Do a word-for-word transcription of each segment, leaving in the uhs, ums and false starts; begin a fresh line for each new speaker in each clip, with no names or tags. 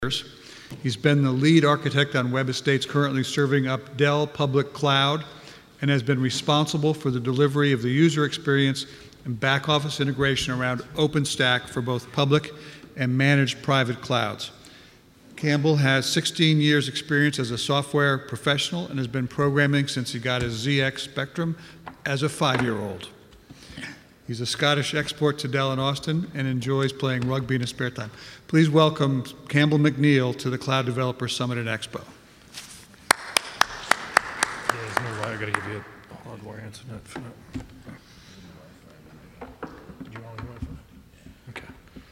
years. He's been the lead architect on web estates currently serving up Dell Public Cloud and has been responsible for the delivery of the user experience and back office integration around OpenStack for both public and managed private clouds. Campbell has sixteen years experience as a software professional and has been programming since he got his Z X Spectrum as a five-year-old. He's a Scottish export to Dell in Austin and enjoys playing rugby in his spare time. Please welcome Campbell McNeill to the Cloud Developer Summit and Expo.
Yeah, there's no way I gotta give you a hardware answer note for that. Did you want to Wi-Fi? Okay.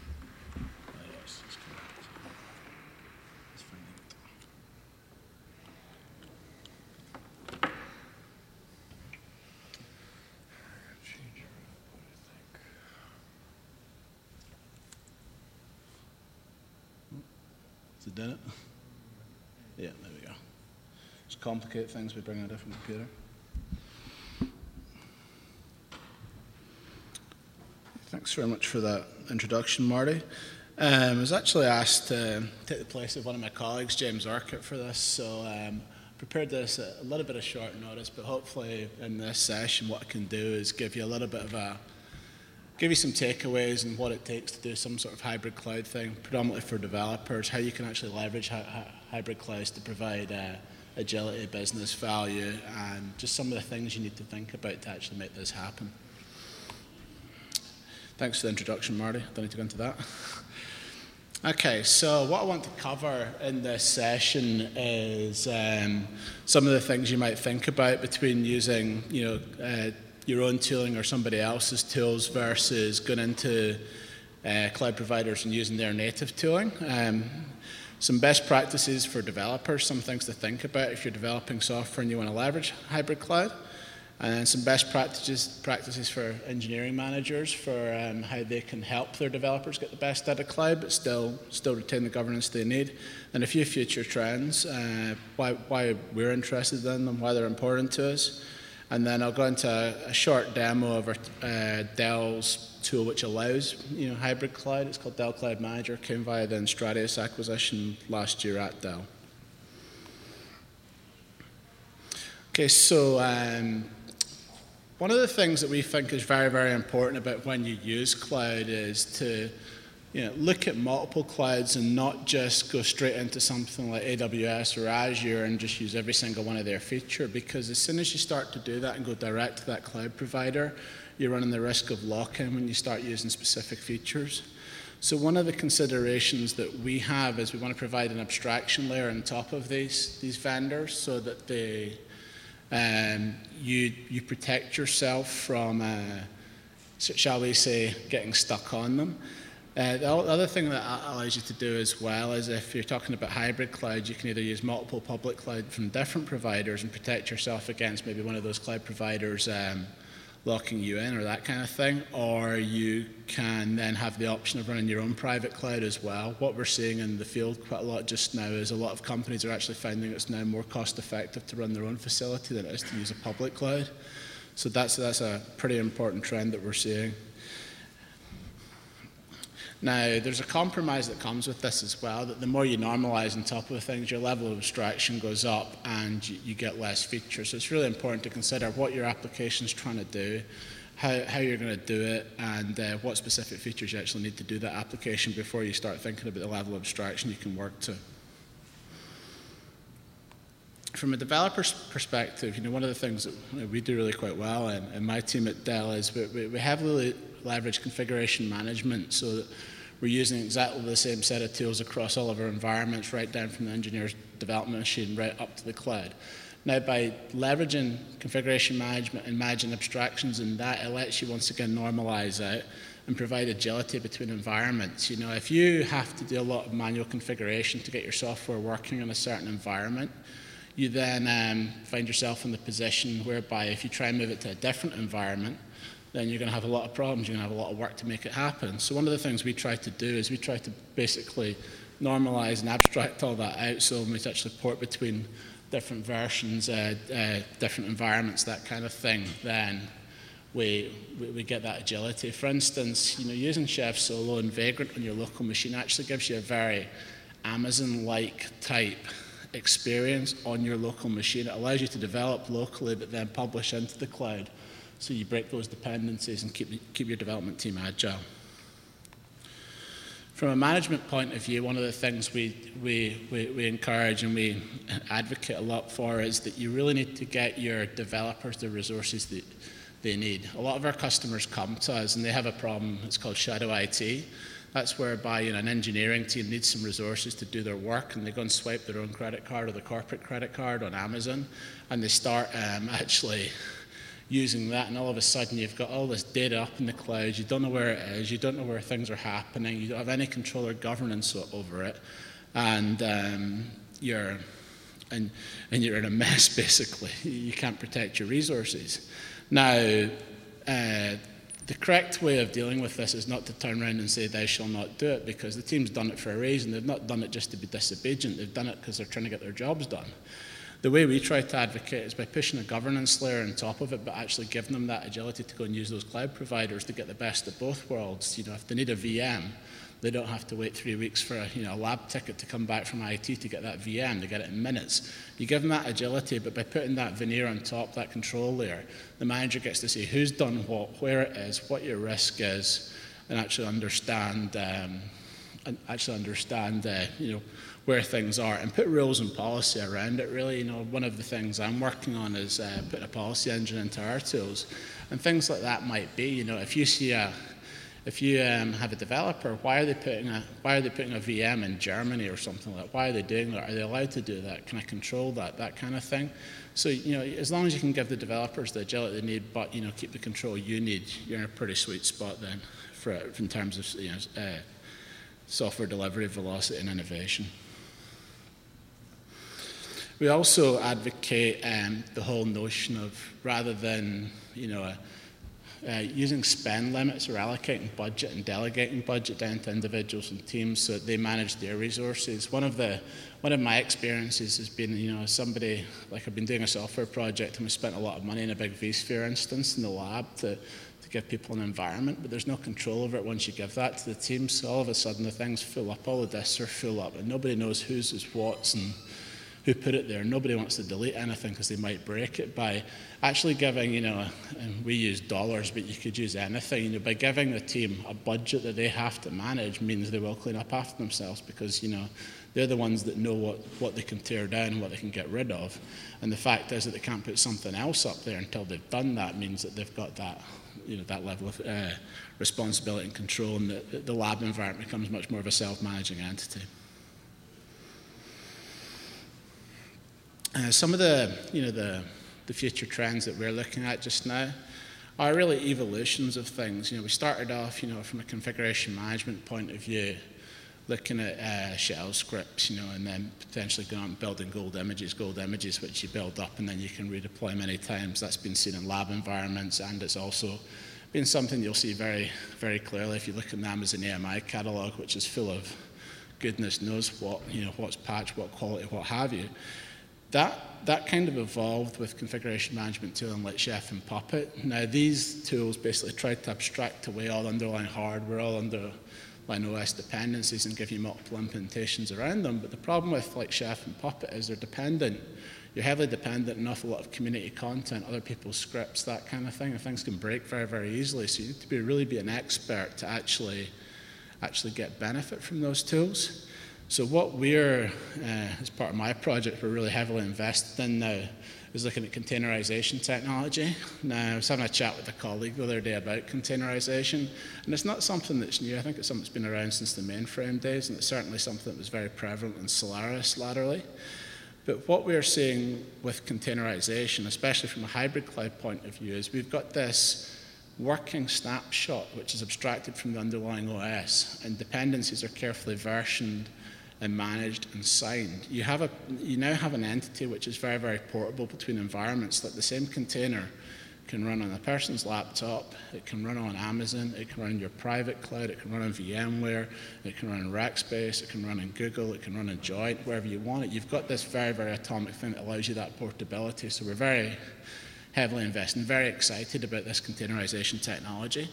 Has it done it? Yeah, there we go. Just complicate things by bringing a different computer. Thanks very much for that introduction, Marty. Um, I was actually asked to take the place of one of my colleagues, James Urquhart, for this, so um, prepared this at a little bit of short notice, but hopefully in this session what I can do is give you a little bit of a give you some takeaways and what it takes to do some sort of hybrid cloud thing, predominantly for developers, how you can actually leverage hy hy hybrid clouds to provide uh, agility, business value, and just some of the things you need to think about to actually make this happen. Thanks for the introduction, Marty. Don't need to go into that. Okay, so what I want to cover in this session is um, some of the things you might think about between using, you know, uh, your own tooling or somebody else's tools versus going into uh, cloud providers and using their native tooling. Um, some best practices for developers, some things to think about if you're developing software and you want to leverage hybrid cloud. And then some best practices, practices for engineering managers for um, how they can help their developers get the best out of cloud, but still, still retain the governance they need. And a few future trends, uh, why, why we're interested in them, why they're important to us. And then I'll go into a, a short demo of our, uh, Dell's tool which allows, you know, hybrid cloud. It's called Dell Cloud Manager, came via the Enstratius acquisition last year at Dell. Okay, so um, one of the things that we think is very, very important about when you use cloud is to, you know, look at multiple clouds and not just go straight into something like A W S or Azure and just use every single one of their features, because as soon as you start to do that and go direct to that cloud provider, you're running the risk of lock-in when you start using specific features. So one of the considerations that we have is we want to provide an abstraction layer on top of these, these vendors so that they, um, you, you protect yourself from, uh, shall we say, getting stuck on them. Uh, the other thing that allows you to do as well is if you're talking about hybrid cloud, you can either use multiple public cloud from different providers and protect yourself against maybe one of those cloud providers um, locking you in or that kind of thing, or you can then have the option of running your own private cloud as well. What we're seeing in the field quite a lot just now is a lot of companies are actually finding it's now more cost effective to run their own facility than it is to use a public cloud. So that's, that's a pretty important trend that we're seeing. Now, there's a compromise that comes with this as well, that the more you normalize on top of things, your level of abstraction goes up and you, you get less features. So it's really important to consider what your application is trying to do, how, how you're going to do it, and uh, what specific features you actually need to do that application before you start thinking about the level of abstraction you can work to. From a developer's perspective, you know, one of the things that you know, we do really quite well, and, and my team at Dell, is we, we, we heavily leverage configuration management so that we're using exactly the same set of tools across all of our environments, right down from the engineer's development machine right up to the cloud. Now, by leveraging configuration management and managing abstractions in that, it lets you once again normalize out and provide agility between environments. You know, if you have to do a lot of manual configuration to get your software working in a certain environment, you then um, find yourself in the position whereby if you try and move it to a different environment, then you're going to have a lot of problems, you're going to have a lot of work to make it happen. So one of the things we try to do is we try to basically normalize and abstract all that out so when we actually port between different versions, uh, uh, different environments, that kind of thing, then we, we, we get that agility. For instance, you know, using Chef Solo and Vagrant on your local machine actually gives you a very Amazon-like type experience on your local machine. It allows you to develop locally but then publish into the cloud. So you break those dependencies and keep, keep your development team agile. From a management point of view, one of the things we, we, we, we encourage and we advocate a lot for is that you really need to get your developers the resources that they need. A lot of our customers come to us and they have a problem, it's called shadow I T. That's whereby, you know, an engineering team needs some resources to do their work, and they go and swipe their own credit card or the corporate credit card on Amazon, and they start um, actually using that, and all of a sudden you've got all this data up in the cloud, you don't know where it is, you don't know where things are happening, you don't have any control or governance over it, and um, you're and, and you're in a mess basically. You can't protect your resources. Now, uh, the correct way of dealing with this is not to turn around and say thou shall not do it, because the team's done it for a reason. They've not done it just to be disobedient, they've done it because they're trying to get their jobs done. The way we try to advocate is by pushing a governance layer on top of it, but actually giving them that agility to go and use those cloud providers to get the best of both worlds. You know, if they need a V M, they don't have to wait three weeks for a, you know, a lab ticket to come back from I T to get that V M. They get it in minutes. You give them that agility, but by putting that veneer on top, that control layer, the manager gets to see who's done what, where it is, what your risk is, and actually understand, um, and actually understand, uh, you know, where things are, and put rules and policy around it. Really, you know, one of the things I'm working on is uh, putting a policy engine into our tools, and things like that might be, you know, if you see a, if you um, have a developer, why are they putting a, why are they putting a V M in Germany or something like that? Why are they doing that? Are they allowed to do that? Can I control that? That kind of thing. So, you know, as long as you can give the developers the agility they need, but you know, keep the control you need, you're in a pretty sweet spot then, for in terms of, you know, uh, software delivery, velocity, and innovation. We also advocate um, the whole notion of, rather than, you know, uh, uh, using spend limits or allocating budget and delegating budget down to individuals and teams so that they manage their resources. One of the, one of my experiences has been, you know, somebody, like I've been doing a software project and we spent a lot of money in a big vSphere instance in the lab to, to give people an environment, but there's no control over it once you give that to the team. So all of a sudden the thing's full up, all the disks are full up, and nobody knows whose is what's and who put it there. Nobody wants to delete anything because they might break it. By actually giving, you know, and we use dollars, but you could use anything, you know, by giving the team a budget that they have to manage means they will clean up after themselves, because, you know, they're the ones that know what, what they can tear down and what they can get rid of. And the fact is that they can't put something else up there until they've done that means that they've got that, you know, that level of uh, responsibility and control, and the, the lab environment becomes much more of a self-managing entity. Uh, some of the, you know, the, the future trends that we're looking at just now are really evolutions of things. You know, we started off, you know, from a configuration management point of view, looking at uh, shell scripts, you know, and then potentially going on building gold images, gold images which you build up and then you can redeploy many times. That's been seen in lab environments, and it's also been something you'll see very, very clearly if you look at the Amazon A M I catalog, which is full of goodness knows what, you know, what's patched, what quality, what have you. That, that kind of evolved with configuration management tooling like Chef and Puppet. Now, these tools basically try to abstract away all underlying hardware, all underlying O S dependencies, and give you multiple implementations around them. But the problem with like Chef and Puppet is they're dependent. You're heavily dependent on an awful lot of community content, other people's scripts, that kind of thing, and things can break very, very easily. So you need to be, really be an expert to actually, actually get benefit from those tools. So what we're, uh, as part of my project, we're really heavily invested in now is looking at containerization technology. Now, I was having a chat with a colleague the other day about containerization, and it's not something that's new. I think it's something that's been around since the mainframe days, and it's certainly something that was very prevalent in Solaris laterally. But what we're seeing with containerization, especially from a hybrid cloud point of view, is we've got this working snapshot which is abstracted from the underlying O S, and dependencies are carefully versioned and managed and signed. You, have a, you now have an entity which is very, very portable between environments. Like the same container can run on a person's laptop, it can run on Amazon, it can run in your private cloud, it can run on VMware, it can run in Rackspace, it can run in Google, it can run in Joint, wherever you want it. You've got this very, very atomic thing that allows you that portability. So we're very heavily invested and very excited about this containerization technology.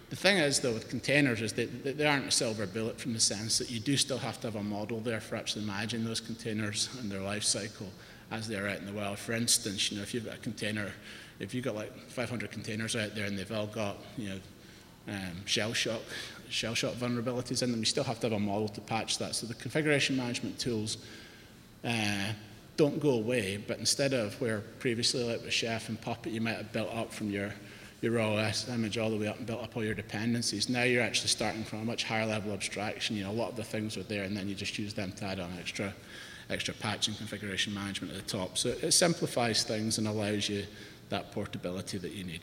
The thing is, though, with containers is that they aren't a silver bullet, from the sense that you do still have to have a model there for actually managing those containers and their life cycle as they're out in the wild. For instance, you know, if you've got a container, if you've got like five hundred containers out there and they've all got, you know, um, shell shock, shell shock vulnerabilities in them, you still have to have a model to patch that. So the configuration management tools uh, don't go away, but instead of where previously, like with Chef and Puppet, you might have built up from your your raw O S image all the way up and built up all your dependencies. Now you're actually starting from a much higher level abstraction. You know, a lot of the things are there, and then you just use them to add on extra, extra patch and configuration management at the top. So it simplifies things and allows you that portability that you need.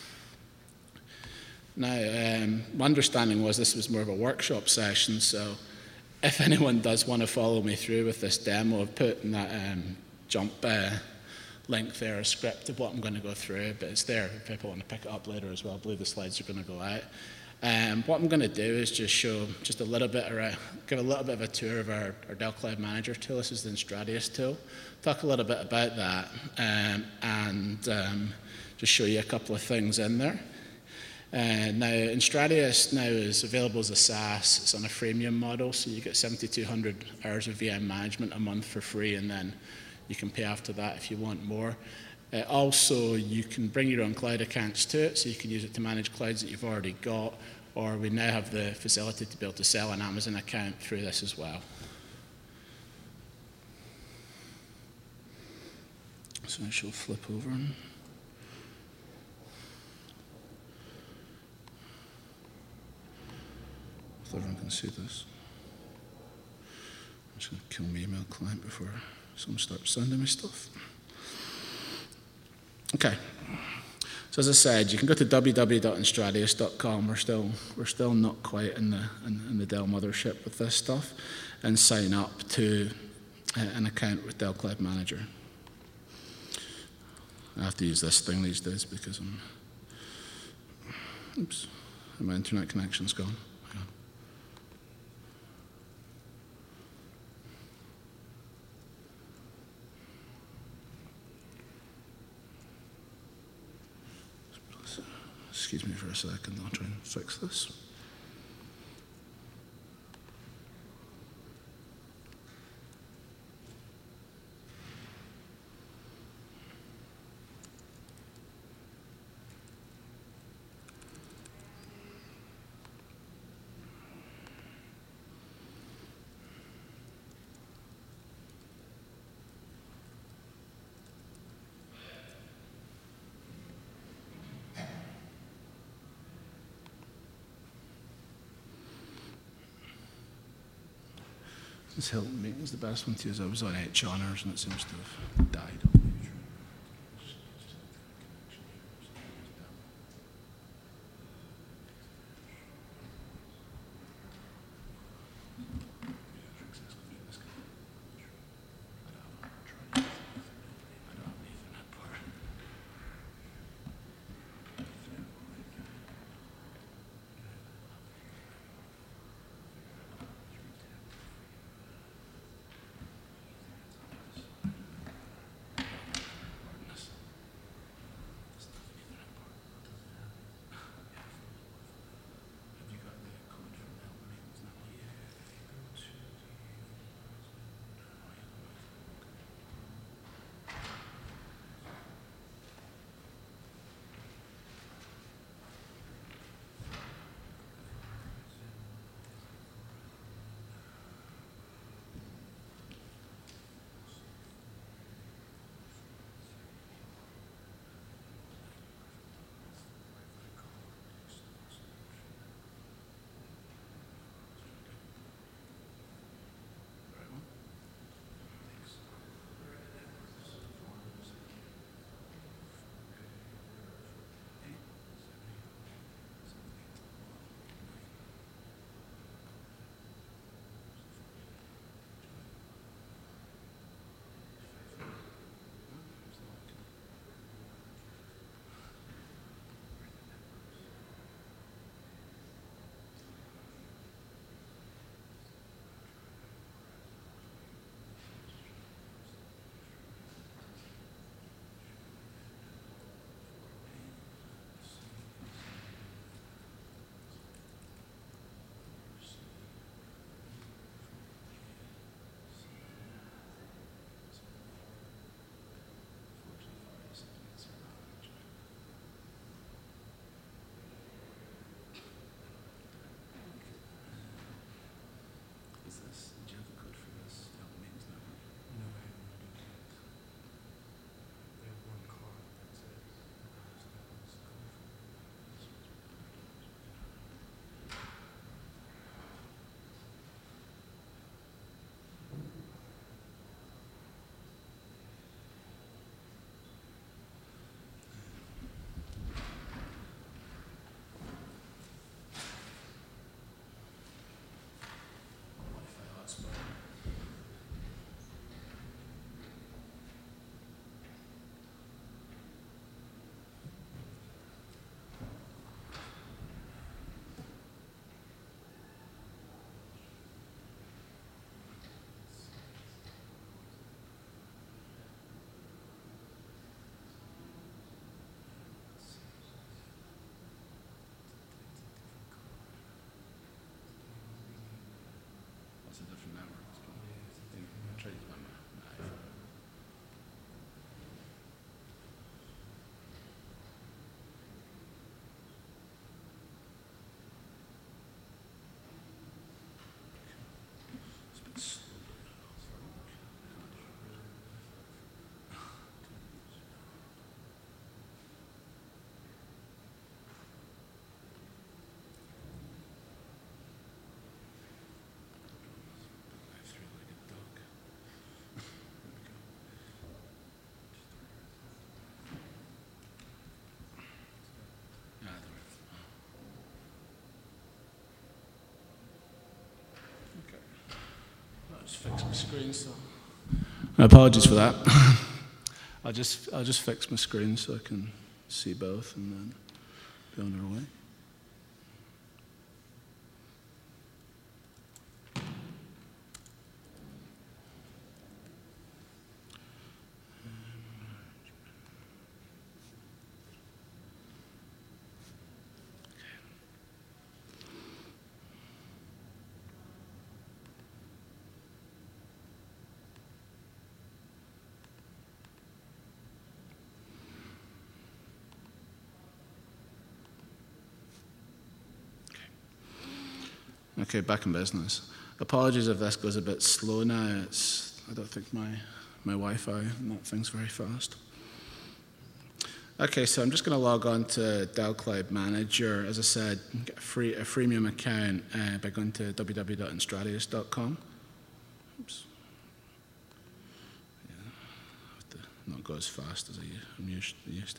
Now, um, my understanding was this was more of a workshop session, so if anyone does want to follow me through with this demo, I've put in that um, jump uh, link there, a script of what I'm going to go through, but it's there if people want to pick it up later as well. I believe the slides are going to go out. Um, what I'm going to do is just show just a little bit around, give a little bit of a tour of our, our Dell Cloud Manager tool. This is the Enstradius tool. Talk a little bit about that um, and um, just show you a couple of things in there. Uh, now, Enstradius now is available as a SaaS. It's on a freemium model, so you get seventy-two hundred hours of V M management a month for free, and then you can pay after that if you want more. Uh, also, you can bring your own cloud accounts to it, so you can use it to manage clouds that you've already got, or we now have the facility to be able to sell an Amazon account through this as well. So I shall flip over. If everyone can see this. I'm just going to kill my email client before someone starts sending me stuff. Okay. So as I said, you can go to w w w dot enstradius dot com. We're still we're still not quite in the in, in the Dell mothership with this stuff, and sign up to uh, an account with Dell Cloud Manager. I have to use this thing these days because I'm. Oops, my internet connection's gone. Excuse me for a second, I'll try and fix this. This Hilton meeting is the best one to use. I was on H honors and it seems to have died. Just fix my screen. So, apologies for that. I'll just I'll just fix my screen so I can see both, and then be on our way. Okay, back in business. Apologies if this goes a bit slow now. It's, I don't think my, my Wi-Fi and that thing's very fast. Okay, so I'm just going to log on to Dell Cloud Manager. As I said, get a, free, a freemium account uh, by going to w w w dot enstratius dot com. Oops. Yeah, I have to not go as fast as I, I'm used, used to.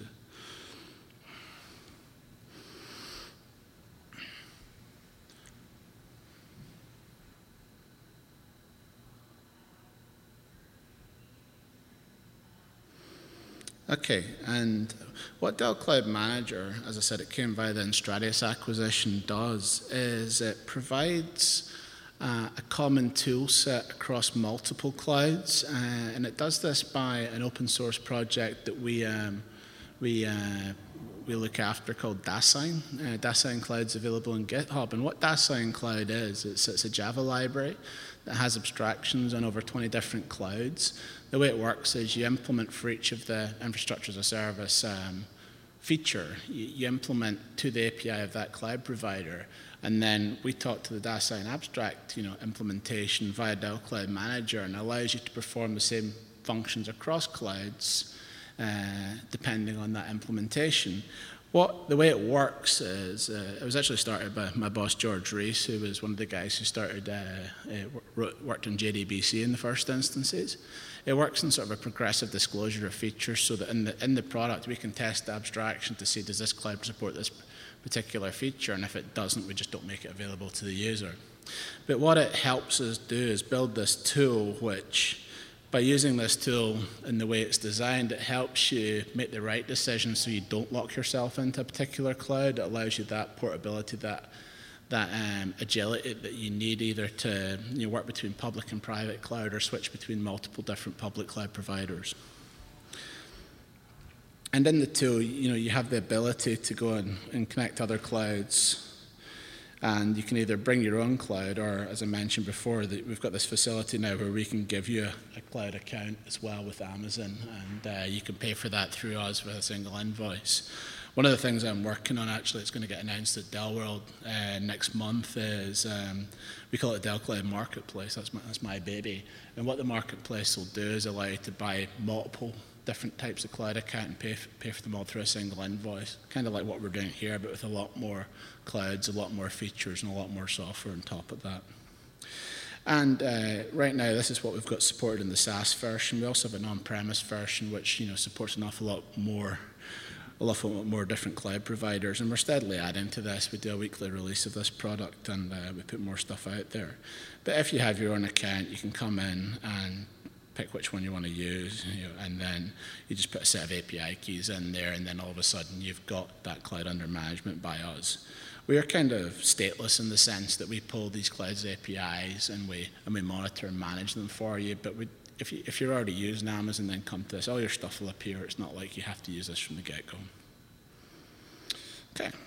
Okay, and what Dell Cloud Manager, as I said, it came via the Enstratius acquisition, does is it provides uh, a common tool set across multiple clouds, uh, and it does this by an open source project that we um, we uh, we look after called Dasein. Uh, Dasein Cloud's available on GitHub, and what Dasein Cloud is, it's, it's a Java library that has abstractions on over twenty different clouds. The way it works is you implement for each of the infrastructure as a service um, feature, you, you implement to the A P I of that cloud provider, and then we talk to the Dasein abstract, you know, implementation via Dell Cloud Manager, and allows you to perform the same functions across clouds uh, depending on that implementation. What, the way it works is, uh, it was actually started by my boss George Reese, who was one of the guys who started, uh, uh, worked on J D B C in the first instances. It works in sort of a progressive disclosure of features so that in the, in the product we can test the abstraction to see does this cloud support this particular feature, and if it doesn't, we just don't make it available to the user. But what it helps us do is build this tool which, by using this tool in the way it's designed, it helps you make the right decision so you don't lock yourself into a particular cloud. It allows you that portability, that, that um, agility that you need either to you know, work between public and private cloud or switch between multiple different public cloud providers. And in the tool, you know, you have the ability to go and, and connect other clouds. And you can either bring your own cloud, or as I mentioned before, that we've got this facility now where we can give you a, a cloud account as well with Amazon, and uh, you can pay for that through us with a single invoice. One of the things I'm working on, actually, it's going to get announced at Dell World uh, next month, is um, we call it Dell Cloud Marketplace. That's my, that's my baby. And what the marketplace will do is allow you to buy multiple different types of cloud account and pay for, pay for them all through a single invoice. Kind of like what we're doing here, but with a lot more clouds, a lot more features, and a lot more software on top of that. And uh, right now, this is what we've got supported in the SaaS version. We also have an on-premise version, which you know supports an awful lot more, a lot more different cloud providers. And we're steadily adding to this. We do a weekly release of this product, and uh, we put more stuff out there. But if you have your own account, you can come in and pick which one you want to use, you know, and then you just put a set of A P I keys in there, and then all of a sudden you've got that cloud under management by us. We are kind of stateless in the sense that we pull these clouds A P Is and we and we monitor and manage them for you. But we, if you if you're already using Amazon, then come to this. All your stuff will appear. It's not like you have to use this from the get-go. Okay.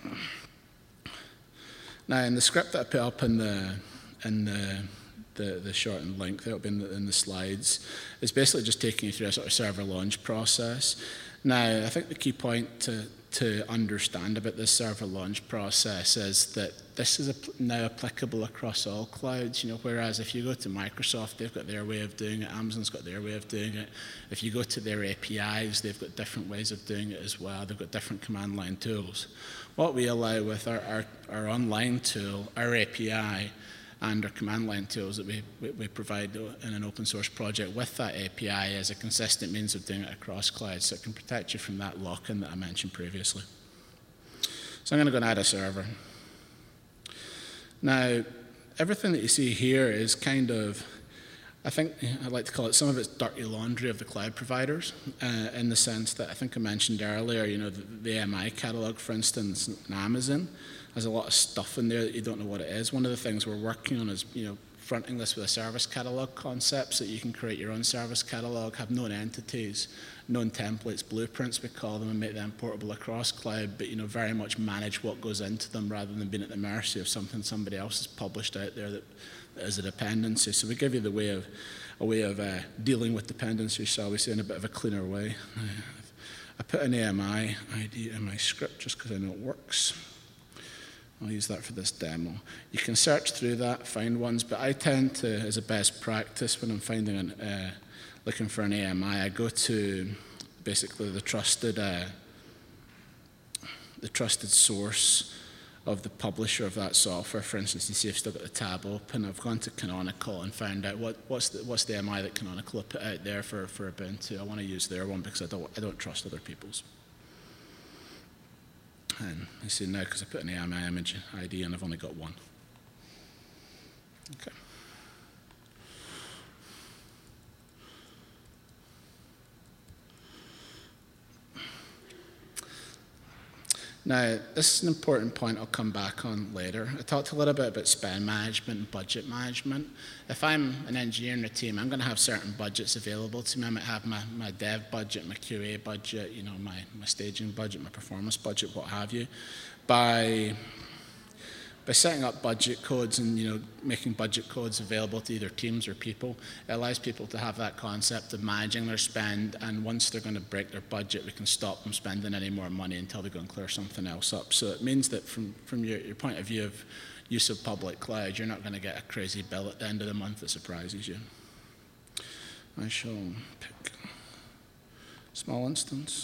Now, in the script that I put up in the in the The, the shortened link that'll be in the, in the slides, is basically just taking you through a sort of server launch process. Now, I think the key point to, to understand about this server launch process is that this is now applicable across all clouds. You know, whereas if you go to Microsoft, they've got their way of doing it. Amazon's got their way of doing it. If you go to their A P Is, they've got different ways of doing it as well. They've got different command line tools. What we allow with our, our, our online tool, our A P I, and our command line tools that we, we, we provide in an open source project with that A P I as a consistent means of doing it across clouds, so it can protect you from that lock-in that I mentioned previously. So I'm going to go and add a server. Now, everything that you see here is kind of I think I'd like to call it some of it's dirty laundry of the cloud providers, uh, in the sense that I think I mentioned earlier, you know, the, the A M I catalog, for instance, in Amazon, has a lot of stuff in there that you don't know what it is. One of the things we're working on is, you know, fronting this with a service catalog concept so that you can create your own service catalog, have known entities, known templates, blueprints we call them, and make them portable across cloud, but, you know, very much manage what goes into them rather than being at the mercy of something somebody else has published out there that as a dependency. So we give you the way of a way of uh, dealing with dependencies, shall we say, in a bit of a cleaner way. I put an A M I I D in my script just because I know it works. I'll use that for this demo. You can search through that, find ones, but I tend to, as a best practice, when I'm finding an, uh, looking for an A M I, I go to basically the trusted, uh, the trusted source of the publisher of that software. For instance, you see I've still got the tab open. I've gone to Canonical and found out what, what's, the, what's the A M I that Canonical have put out there for, for Ubuntu. I want to use their one because I don't, I don't trust other people's. And I see now because I put an A M I image I D and I've only got one. Okay. Now, this is an important point I'll come back on later. I talked a little bit about spend management and budget management. If I'm an engineer in a team, I'm going to have certain budgets available to me. I might have my, my dev budget, my Q A budget, you know, my, my staging budget, my performance budget, what have you. By By setting up budget codes and, you know, making budget codes available to either teams or people, it allows people to have that concept of managing their spend, and once they're going to break their budget, we can stop them spending any more money until they go and clear something else up. So it means that from, from your, your point of view of use of public cloud, you're not going to get a crazy bill at the end of the month that surprises you. I shall pick a small instance.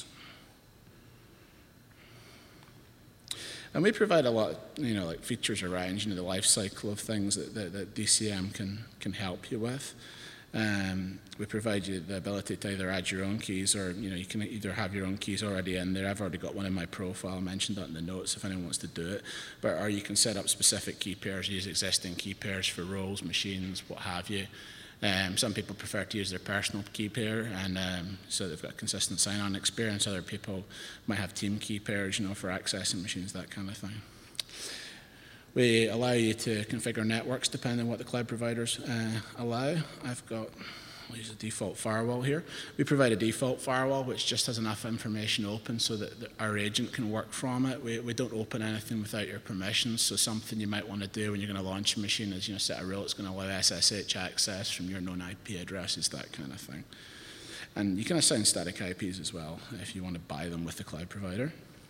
And we provide a lot, you know, like features around, you know, the life cycle of things that, that, that D C M can, can help you with. Um, we provide you the ability to either add your own keys, or, you know, you can either have your own keys already in there. I've already got one in my profile. I mentioned that in the notes if anyone wants to do it. But, or you can set up specific key pairs, use existing key pairs for roles, machines, what have you. Um, some people prefer to use their personal key pair, and um, so they've got consistent sign-on experience. Other people might have team key pairs, you know, for accessing machines, that kind of thing. We allow you to configure networks depending on what the cloud providers uh, allow. I've got, we'll use a default firewall here. We provide a default firewall which just has enough information open so that the, our agent can work from it. We, we don't open anything without your permissions, so something you might want to do when you're going to launch a machine is, you know, set a rule that's going to allow S S H access from your known I P addresses, that kind of thing. And you can assign static I Ps as well if you want to buy them with the cloud provider.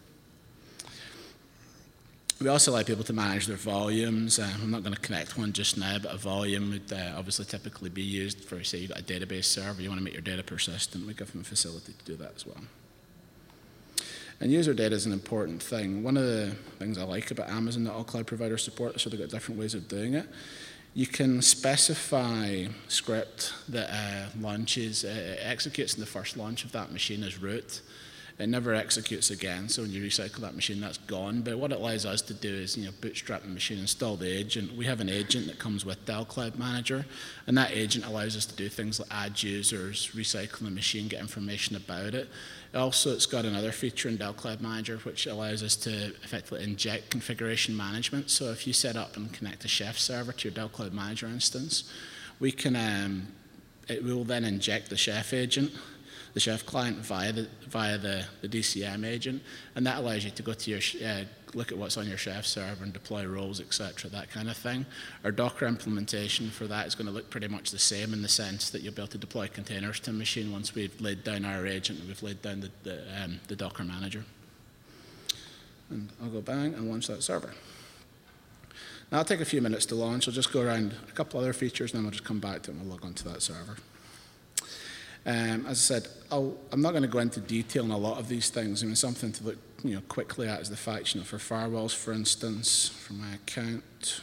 We also allow people to manage their volumes. Um, I'm not going to connect one just now, but a volume would uh, obviously typically be used for, say, you've got a database server, you want to make your data persistent. We give them a facility to do that as well. And user data is an important thing. One of the things I like about Amazon that all cloud providers support, so they've got different ways of doing it. You can specify script that uh, launches, uh, executes in the first launch of that machine as root. It never executes again, so when you recycle that machine, that's gone. But what it allows us to do is, you know, bootstrap the machine, install the agent. We have an agent that comes with Dell Cloud Manager, and that agent allows us to do things like add users, recycle the machine, get information about it. Also, it's got another feature in Dell Cloud Manager which allows us to effectively inject configuration management. So if you set up and connect a Chef server to your Dell Cloud Manager instance, we can, um, it will then inject the Chef agent, the Chef client via the via the, the D C M agent, and that allows you to go to your uh, look at what's on your Chef server and deploy roles, et cetera, that kind of thing. Our Docker implementation for that is going to look pretty much the same in the sense that you'll be able to deploy containers to a machine once we've laid down our agent and we've laid down the, the, um, the Docker manager. And I'll go bang and launch that server. Now, I'll take a few minutes to launch. I'll just go around a couple other features, and then we'll just come back to it and we'll log onto that server. Um, as I said, I'll, I'm not going to go into detail on a lot of these things. I mean, something to look, you know, quickly at is the fact, you know, for firewalls, for instance, for my account,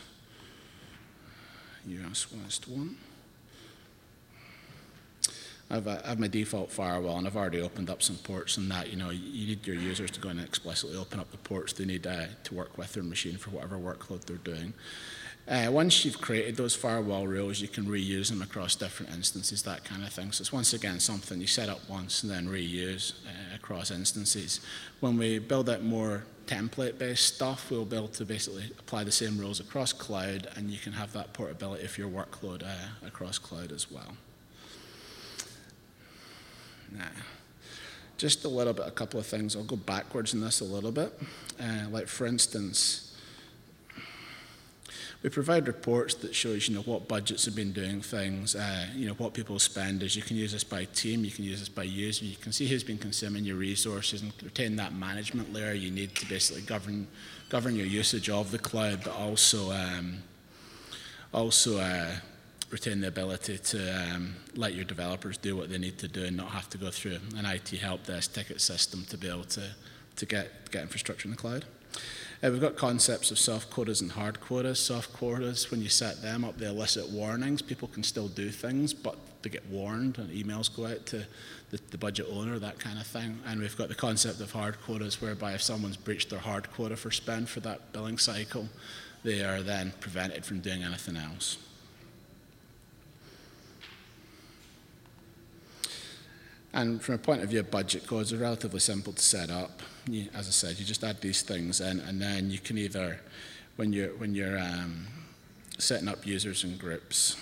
U S West one, I've, uh, I have my default firewall, and I've already opened up some ports and that. You know, you need your users to go in and explicitly open up the ports they need uh, to work with their machine for whatever workload they're doing. Uh, once you've created those firewall rules, you can reuse them across different instances, that kind of thing. So it's once again something you set up once and then reuse uh, across instances. When we build out more template-based stuff, we'll be able to basically apply the same rules across cloud, and you can have that portability of your workload uh, across cloud as well. Now, just a little bit, a couple of things. I'll go backwards in this a little bit. Uh, like for instance, we provide reports that shows, you know, what budgets have been doing things, uh, you know, what people spend. As you can use this by team, you can use this by user. You can see who's been consuming your resources and retain that management layer you need to basically govern govern your usage of the cloud, but also um, also uh, retain the ability to um, let your developers do what they need to do and not have to go through an I T help desk ticket system to be able to to get get infrastructure in the cloud. Uh, we've got concepts of soft quotas and hard quotas. Soft quotas, when you set them up, they elicit warnings. People can still do things, but they get warned, and emails go out to the, the budget owner, that kind of thing. And we've got the concept of hard quotas, whereby if someone's breached their hard quota for spend for that billing cycle, they are then prevented from doing anything else. And from a point of view of budget codes, they're relatively simple to set up. You, as I said, you just add these things in, and then you can either, when you're, when you're um, setting up users and groups,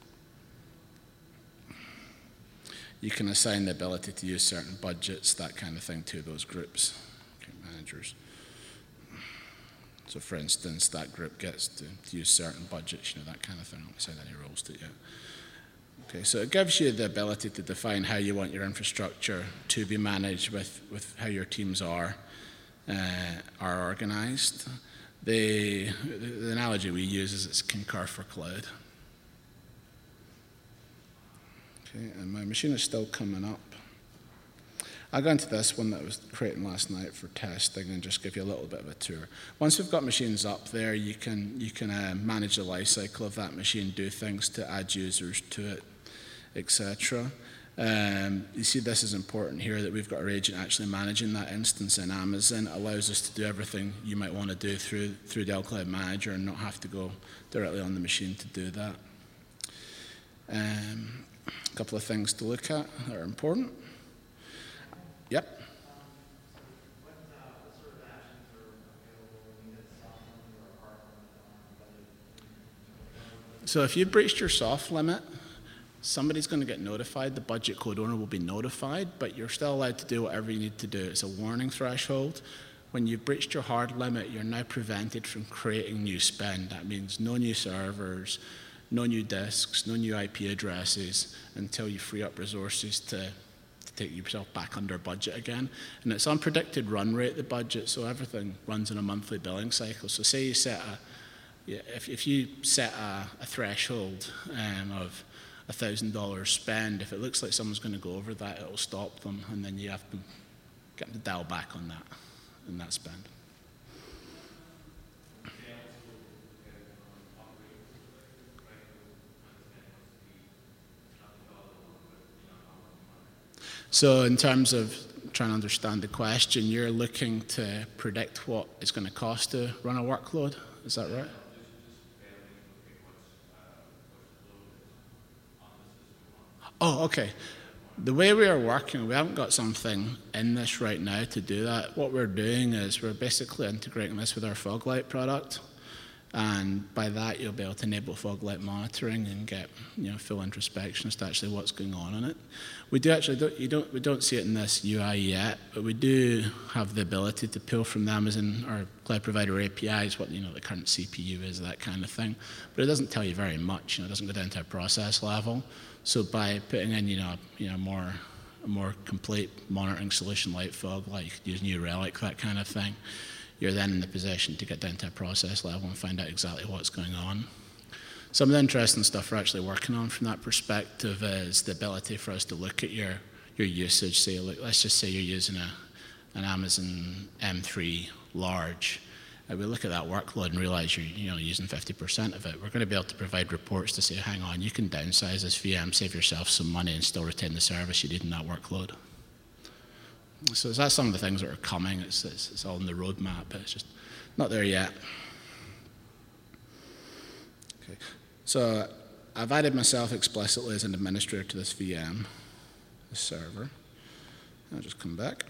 you can assign the ability to use certain budgets, that kind of thing, to those groups, okay, managers. So for instance, that group gets to, to use certain budgets, you know, that kind of thing. I haven't said any rules to it yet. Okay, so it gives you the ability to define how you want your infrastructure to be managed with, with how your teams are, uh, are organized. The, the analogy we use is it's Concur for cloud. Okay, and my machine is still coming up. I'll go into this one that I was creating last night for testing and just give you a little bit of a tour. Once we've got machines up there, you can, you can uh, manage the life cycle of that machine, do things to add users to it, et cetera. Um, you see this is important here, that we've got our agent actually managing that instance in Amazon. It allows us to do everything you might want to do through, through Dell Cloud Manager and not have to go directly on the machine to do that. Um, a couple of things to look at that are important. Yep. So if you've breached your soft limit, somebody's going to get notified. The budget code owner will be notified, but you're still allowed to do whatever you need to do. It's a warning threshold. When you've breached your hard limit, you're now prevented from creating new spend. That means no new servers, no new disks, no new I P addresses until you free up resources to take yourself back under budget again. And it's unpredicted run rate, the budget, so everything runs in a monthly billing cycle. So say you set a, yeah, if, if you set a, a threshold um, of one thousand dollars spend, if it looks like someone's going to go over that, it'll stop them, and then you have to get them to dial back on that, on that spend. So in terms of trying to understand the question, you're looking to predict what it's going to cost to run a workload, is that right? Oh, okay. The way we are working, we haven't got something in this right now to do that. What we're doing is we're basically integrating this with our Foglight product. And by that, you'll be able to enable Foglight monitoring and get, you know, full introspection as to actually what's going on in it. We do actually, don't, you don't, we don't see it in this U I yet, but we do have the ability to pull from the Amazon or cloud provider A P Is what, you know, the current C P U is, that kind of thing. But it doesn't tell you very much. You know, it doesn't go down to a process level. So by putting in, you know, you know, more a more complete monitoring solution like Foglight, you could use New Relic, that kind of thing. You're then in the position to get down to a process level and find out exactly what's going on. Some of the interesting stuff we're actually working on from that perspective is the ability for us to look at your, your usage. Say, look, let's just say you're using a, an Amazon M three large. Uh, we look at that workload and realize you're, you know, using fifty percent of it. We're going to be able to provide reports to say, hang on, you can downsize this V M, save yourself some money, and still retain the service you need in that workload. So that's some of the things that are coming. It's, it's, it's all in the roadmap, but it's just not there yet. Okay. So I've added myself explicitly as an administrator to this V M, this server. I'll just come back.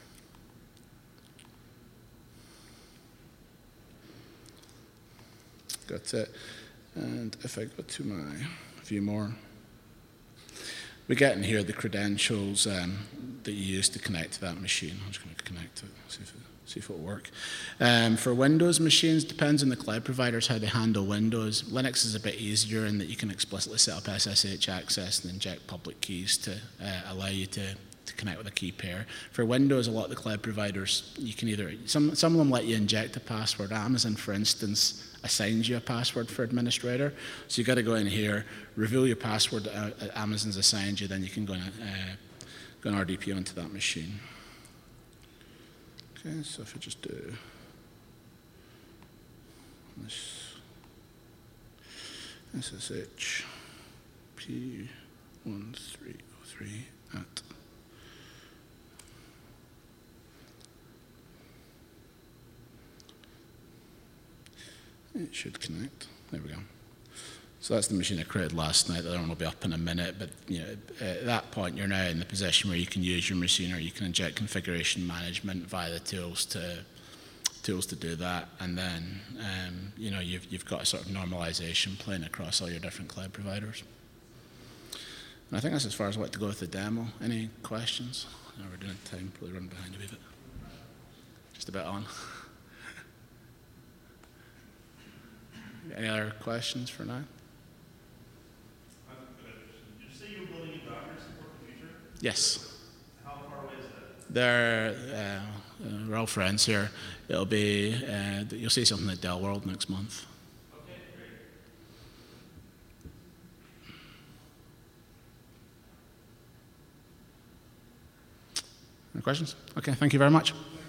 Got it. And if I go to my view more, we get in here the credentials um, that you use to connect to that machine. I'm just going to connect it, see if it, see if it'll work. Um, for Windows machines, depends on the cloud providers how they handle Windows. Linux is a bit easier in that you can explicitly set up S S H access and inject public keys to uh, allow you to, to connect with a key pair. For Windows, a lot of the cloud providers, you can either, some, some of them let you inject a password. Amazon, for instance, assigns you a password for administrator. So you've got to go in here, reveal your password that Amazon's assigned you, then you can go and uh, go and R D P onto that machine. Okay, so if I just do this S S H P one three oh three at it should connect. There we go. So that's the machine I created last night. The other one will be up in a minute, but you know, at that point you're now in the position where you can use your machine, or you can inject configuration management via the tools to tools to do that, and then um, you know you've you've got a sort of normalization playing across all your different cloud providers. And I think that's as far as I want to go with the demo. Any questions? No, we're doing time. Probably running behind a wee bit. Just a bit on. Any other questions for now?
Did you say you were building new Docker support in the future?
Yes.
How far away is that?
They're, uh, uh, we're all friends here. It'll be, uh, you'll see something at Dell World next month.
Okay, great.
Any questions? Okay, thank you very much.